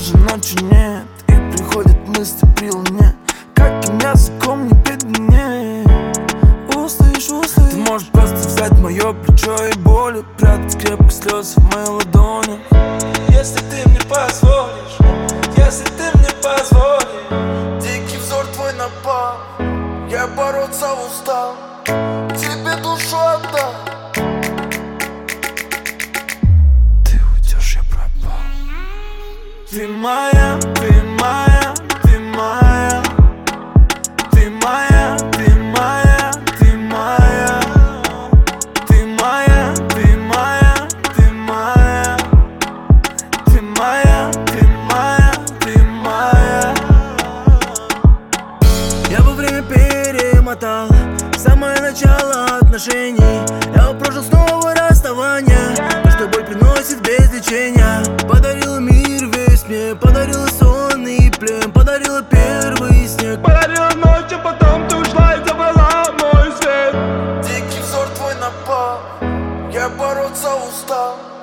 даже ночи нет, и приходят мысли при луне. Каким языком не беднее. Устаешь, устаешь. Ты можешь просто взять мое плечо и боли прятать крепко слезы в моей ладони. Если ты мне позволишь, если ты мне позволишь. Дикий взор твой напал, я бороться устал, тебе душу отдал. Ты уйдешь, я пропал. Ты моя, ты моя, ты моя. Ты моя, ты моя, ты моя. Ты моя, ты моя, ты моя. Ты моя, ты моя, ты моя. Я бы время перемотал в самое начало отношений. Я бы прожил снова расставание, то, что боль приносит без лечения. Подарила мир весь мне, подарила сон и плен, подарила первый снег, подарила ночь, а потом ты ушла и забрала мой свет. Дикий взор твой напал, я бороться устал,